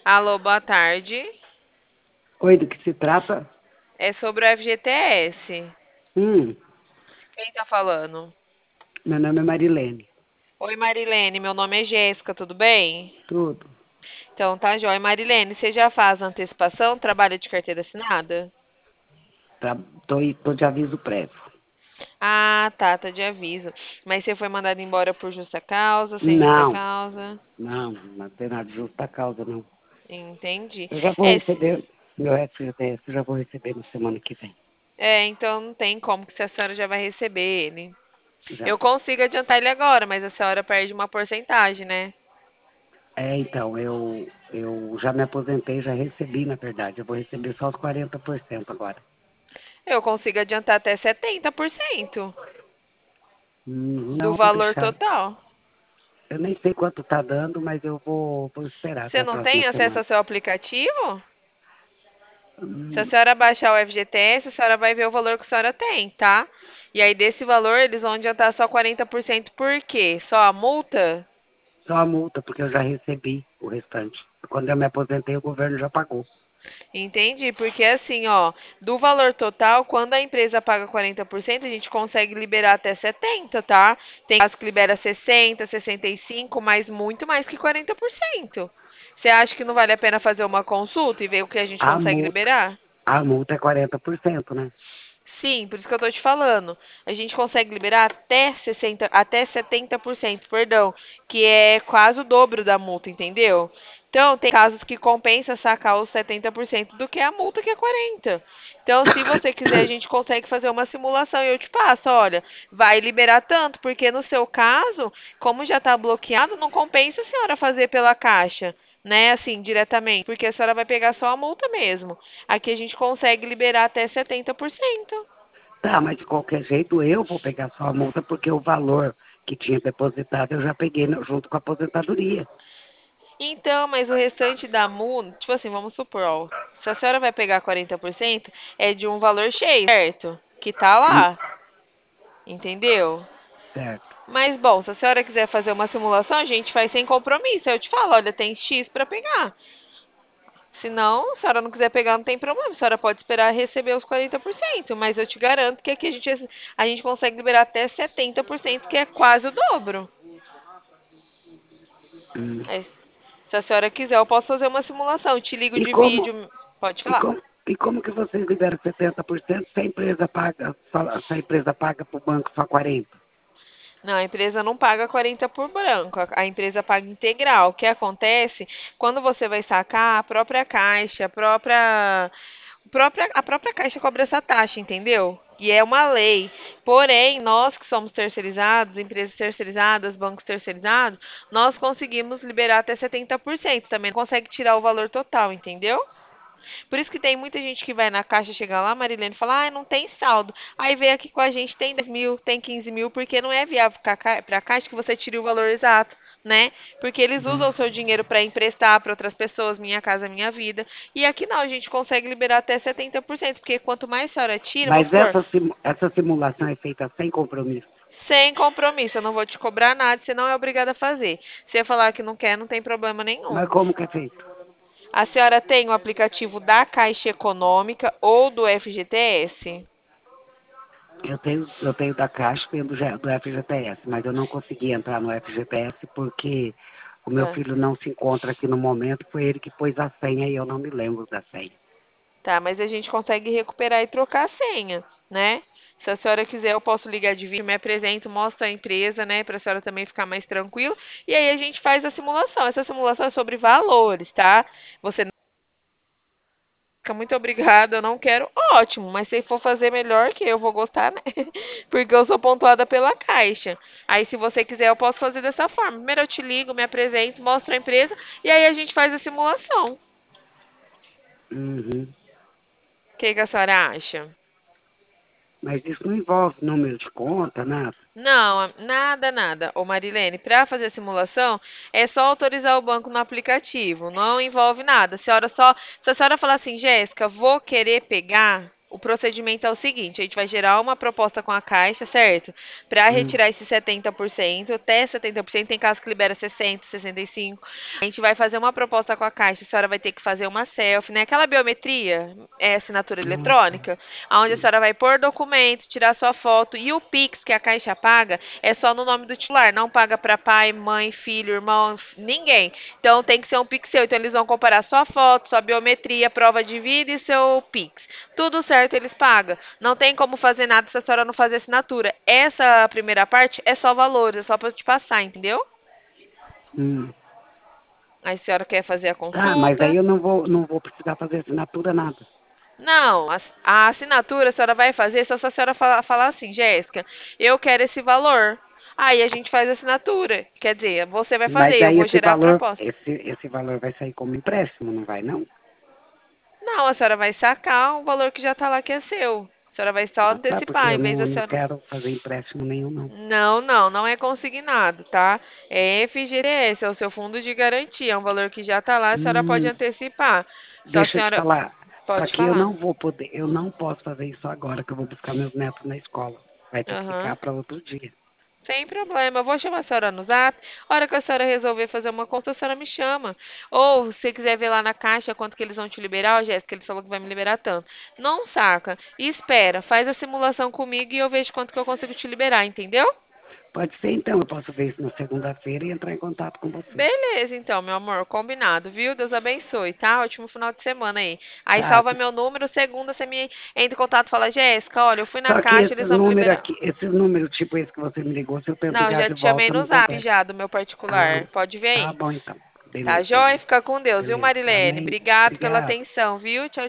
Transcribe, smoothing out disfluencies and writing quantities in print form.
Alô, boa tarde. Oi, do que se trata? É sobre o FGTS. Hum, Quem tá falando? Meu nome é Marilene. Oi, Marilene, meu nome é Jéssica, tudo bem? Tudo. Então tá jóia. Marilene, você já faz antecipação? Trabalha de carteira assinada? Tá, tô de aviso prévio. Ah, tá de aviso. Mas você foi mandado embora por justa causa, sem justa Não, causa? não tem nada de justa causa, não. Entendi. Eu já vou É, receber meu FGTS, eu já vou receber na semana que vem. então não tem como que a senhora já vai receber ele. Já. Eu consigo adiantar ele agora, mas a senhora perde uma porcentagem, né? Então, eu já me aposentei, já recebi, na verdade. Eu vou receber só os 40% agora. Eu consigo adiantar até 70% do Não, valor deixar. total. Eu nem sei quanto tá dando, mas eu vou esperar até Você a não próxima tem acesso semana. ao seu aplicativo? Se a Hum, senhora baixar o FGTS, a senhora vai ver o valor que a senhora tem, tá? E aí, desse valor, eles vão adiantar só 40%. Por quê? Só a multa? Só a multa, porque eu já recebi o restante. Quando eu me aposentei, o governo já pagou. Entendi, porque assim, ó, do valor total, quando a empresa paga 40%, a gente consegue liberar até 70, tá? Tem casos que libera 60, 65, mas muito mais que 40%. Você acha que não vale a pena fazer uma consulta e ver o que a gente A consegue multa, liberar? a multa é 40%, né? Sim, por isso que eu tô te falando. A gente consegue liberar até 60, até 70%, perdão, que é quase o dobro da multa, entendeu? Então, tem casos que compensa sacar os 70% do que a multa, que é 40. Então, se você quiser, a gente consegue fazer uma simulação e eu te passo, olha, vai liberar tanto, porque no seu caso, como já está bloqueado, não compensa a senhora fazer pela Caixa, né, assim, diretamente, porque a senhora vai pegar só a multa mesmo. Aqui a gente consegue liberar até 70%. Tá, mas de qualquer jeito eu vou pegar só a multa porque o valor que tinha depositado eu já peguei junto com a aposentadoria. Então, mas o restante da multa, tipo assim, vamos supor, ó, se a senhora vai pegar 40%, é de um valor cheio, certo? Que tá Hum, lá, entendeu? Certo. Mas, bom, se a senhora quiser fazer uma simulação, a gente faz sem compromisso. Eu te falo, olha, tem X para pegar. Se não, se a senhora não quiser pegar, não tem problema. A senhora pode esperar receber os 40%, mas eu te garanto que aqui a gente consegue liberar até 70%, que é quase o dobro. Hum. Aí, se a senhora quiser, eu posso fazer uma simulação. Eu te ligo E de como, vídeo. Pode e falar. como, e como que vocês liberam 70% se a empresa paga, se a empresa paga para o banco só 40%? Não, a empresa não paga 40 por branco, a empresa paga integral. O que acontece? Quando você vai sacar, a própria Caixa, a própria Caixa cobra essa taxa, entendeu? E é uma lei. Porém, nós que somos terceirizados, empresas terceirizadas, bancos terceirizados, nós conseguimos liberar até 70%. Também não consegue tirar o valor total, entendeu? Por isso que tem muita gente que vai na caixa, chega lá, Marilene, e fala, ah, não tem saldo. Aí vem aqui com a gente, tem 10 mil, tem 15 mil, porque não é viável para a caixa que você tire o valor exato, né? Porque eles usam o seu dinheiro para emprestar para outras pessoas, Minha Casa Minha Vida. E aqui não, a gente consegue liberar até 70%, porque quanto mais a senhora tira, vamos Mas supor, essa simulação é feita sem compromisso. sem compromisso, eu não vou te cobrar nada, você não é obrigada a fazer. Se você falar que não quer, não tem problema nenhum. Mas como que é feito? A senhora tem o aplicativo da Caixa Econômica ou do FGTS? Eu tenho da Caixa, tenho do FGTS, mas eu não consegui entrar no FGTS porque o meu Ah, filho não se encontra aqui no momento, foi ele que pôs a senha e eu não me lembro da senha. tá, mas a gente consegue recuperar e trocar a senha, né? Se a senhora quiser, eu posso ligar de vídeo, me apresento, mostro a empresa, né, para a senhora também ficar mais tranquila. E aí a gente faz a simulação. Essa simulação é sobre valores, tá? Você não fica muito obrigada, eu não quero, ótimo, mas se for fazer melhor que eu vou gostar, né? Porque eu sou pontuada pela Caixa. Aí, se você quiser, eu posso fazer dessa forma. Primeiro eu te ligo, me apresento, mostro a empresa e aí a gente faz a simulação. O Uhum. que a senhora acha? Mas isso não envolve número de conta, nada. Não, nada, nada. Ô Marilene, para fazer a simulação, é só autorizar o banco no aplicativo. Não envolve nada. Se a senhora falar assim, Jéssica, vou querer pegar. O procedimento é o seguinte: a gente vai gerar uma proposta com a Caixa, certo? Para Hum, retirar esses 70%, até 70%, tem caso que libera 60, 65. A gente vai fazer uma proposta com a Caixa, a senhora vai ter que fazer uma selfie, né? Aquela biometria, é assinatura tá. eletrônica, onde a Hum, senhora vai pôr documento, tirar sua foto e o Pix que a Caixa paga é só no nome do titular, não paga para pai, mãe, filho, irmão, ninguém. Então tem que ser um Pix seu. Então eles vão comparar sua foto, sua biometria, prova de vida e seu Pix. Tudo certo, eles pagam. Não tem como fazer nada se a senhora não fazer assinatura. Essa primeira parte é só valores, é só para te passar, entendeu? hum. Aí a senhora quer fazer a Tá, mas aí consulta? eu não vou precisar fazer assinatura nada. Não, a assinatura a senhora vai fazer só se a senhora falar assim, Jéssica, eu quero esse valor. Aí a gente faz a assinatura. Quer dizer, você vai Mas fazer, eu aí vou esse gerar a valor, proposta. esse valor vai sair como empréstimo, não vai não? Não, a senhora vai sacar o valor que já está lá que é seu. A senhora vai só Ah, tá, porque antecipar, eu em vez não, da eu não senhora. quero fazer empréstimo nenhum, não. Não, não, não é consignado, tá? É FGTS, é o seu fundo de garantia, é um valor que já está lá, a senhora pode Hum, antecipar. Só a deixa eu te senhora falar. Só pode que eu falar. não vou poder, eu não posso fazer isso agora, que eu vou buscar meus netos na escola. Vai ter que ficar Aham. para outro dia. Sem problema, eu vou chamar a senhora no zap. A hora que a senhora resolver fazer uma conta, a senhora me chama. Ou se você quiser ver lá na caixa quanto que eles vão te liberar, ó, Jéssica, eles falou que vai me liberar tanto. Não saca. E espera, faz a simulação comigo e eu vejo quanto que eu consigo te liberar, entendeu? Pode ser então, eu posso ver isso na segunda-feira e entrar em contato com você. Beleza, então, meu amor, combinado, viu? Deus abençoe, tá? Ótimo final de semana aí. Aí Tá. salva meu número, segunda você me entra em contato e fala, Jéssica, olha, eu fui na Só que caixa, eles vão me liberar. esses números, tipo esse que você me ligou, se eu tento Não, ligar já de te chamei volta, no não zap consegue. já, do meu Ah, particular. Pode ver tá aí. bom então. Tá Beleza, joia? Fica com Deus, viu, beleza. Marilene? Amém. Obrigado pela Obrigado. atenção, viu? Tchau,